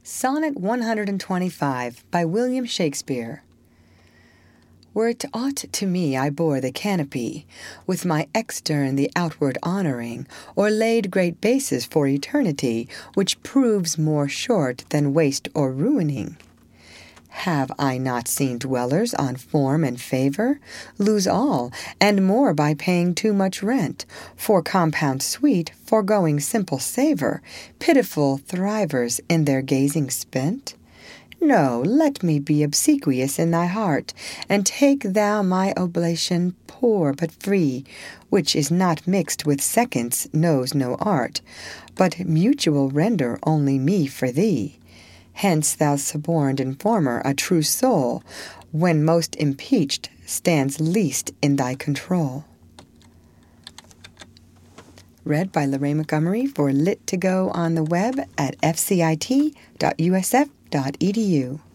Sonnet 125 by William Shakespeare. Were't aught to me I bore the canopy, with my extern the outward honouring, or laid great bases for eternity, which proves more short than waste or ruining. Have I not seen dwellers on form and favour lose all, and more by paying too much rent, for compound sweet, foregoing simple savour, pitiful thrivers in their gazing spent? No, let me be obsequious in thy heart, and take thou my oblation poor but free, which is not mixed with seconds, knows no art, but mutual render only me for thee. Hence thou suborned informer, a true soul, when most impeached, stands least in thy control. Read by Lorraine Montgomery for Lit2Go on the web at fcit.usf.edu.